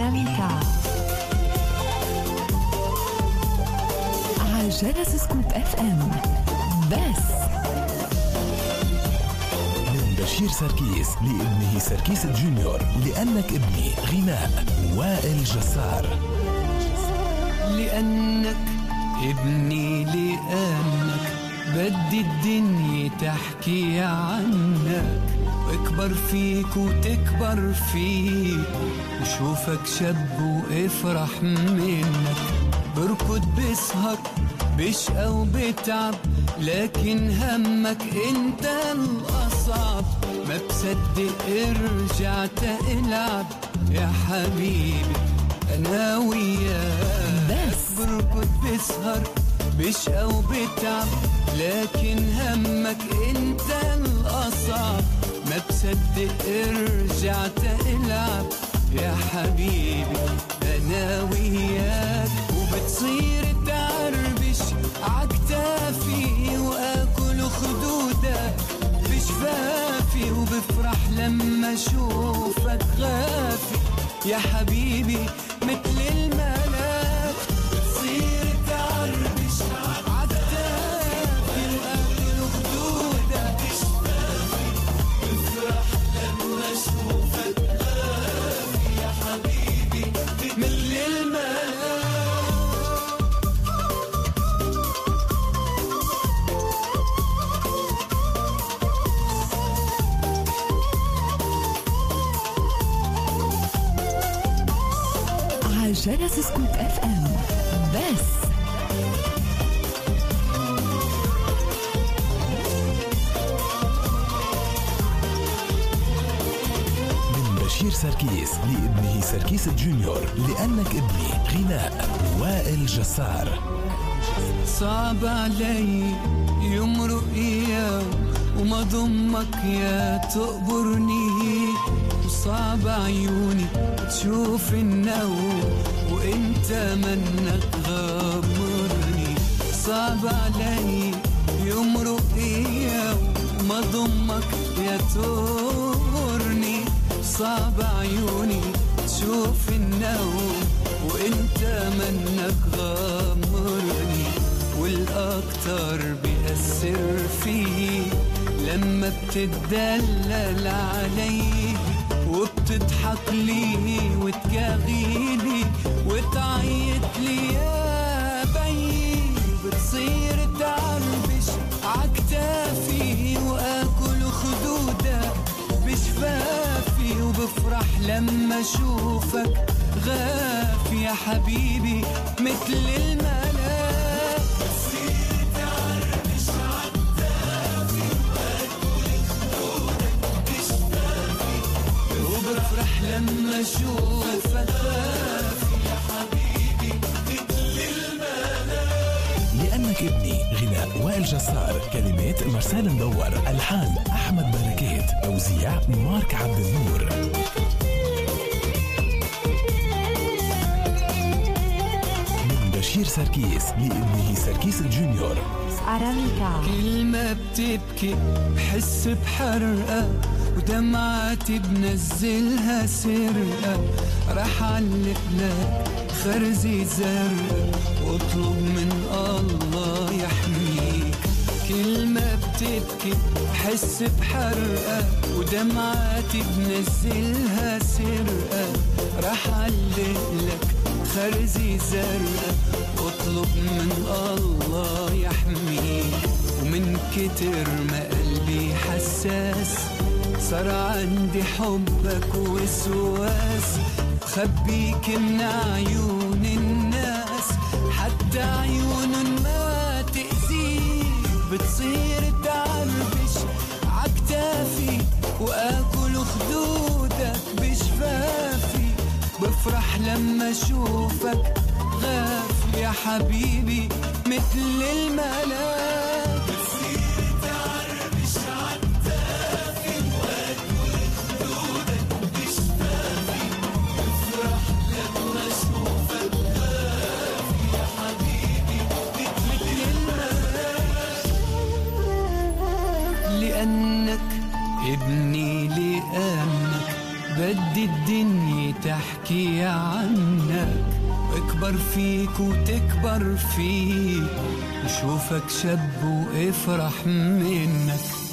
أراميكا عجلة سكوب اف ام بس. من بشير سركيس لابنه سركيس الجونيور لأنك ابني غناء وائل جسار. لأنك ابني لأنك بدي الدنيا تحكي عنك واكبر فيك وتكبر فيك وشوفك شاب وافرح منك. بركض بسهر بشقى وبتعب لكن همك انت الأصعب. ما بصدق رجعت العب يا حبيبي انا وياك. بس بركض بسهر بشقى وبتعب لكن همك انت الأصعب. ما بصدق رجعت العب يا حبيبي انا وياك. وبتصير تعربش عكتافي واكل خدودك بشفافي وبفرح لما اشوفك غافي يا حبيبي مثل الملاك. بتصير تعربش عكتافي واكل خدودك بشفافي بفرح لما اشوفك غافي يا حبيبي مثل الملاك. عجلة سكوب اف ام بس. من بشير سركيس لابنه سركيس الجونيور لأنك ابني غناء وائل جسار. صعب علي يمرق اياه وما ضمك يا تقبرني. وصعب عيوني تشوف النوم وانت منك غامرني. صعب علي يمرق اياه وما ضمك يا تقبرني. صعب عيوني تشوف النوم وانت منك غامرني. والاكتر بيأثر فيه لما بتدلل علي وبتضحك لي وتكاغيلي وتعيط لي يا بي. بتصير تعربش عكتافي واكل خدودك بشفافي وبفرح لما اشوفك غافي يا حبيبي مثل الملاك. بتصير تعربش عكتافي واكل خدودك بشفافي وبفرح لما اشوفك غافي يا حبيبي مثل الملاك. لأنك ابني غناء وائل جسار. كلمات مرسال مدور، ألحان أحمد بركات، توزيع مارك عبد النور. من بشير سركيس لابنه سركيس الجونيور أراميكا. كلمة بتبكي بحس بحرقة ودمعتي بنزلها سرقة. رح علق لك خرزي زرقاء واطلب من الله يحميك. كلمة بتبكي بحس بحرقة ودمعتي بنزلها سرقة. رح علق لك خرزي زرقاء واطلب من الله يحميك. ومن كتر ما قلبي حساس صار عندي حبك وسواس. خبيك من عيون الناس حتى عيون ما تأذيك. بتصير تعربش عكتافي واكل خدودك بشفافي. بفرح لما اشوفك غافي يا حبيبي مثل الملاك. بتصير تعربش عكتافي واكل خدودك بشفافي. بفرح لما اشوفك غافي يا حبيبي مثل الملاك. لأنك ابني لأنك بدي الدنيا تحكي عنك، واكبر فيك وتكبر فيك، وشوفك شب وافرح منك.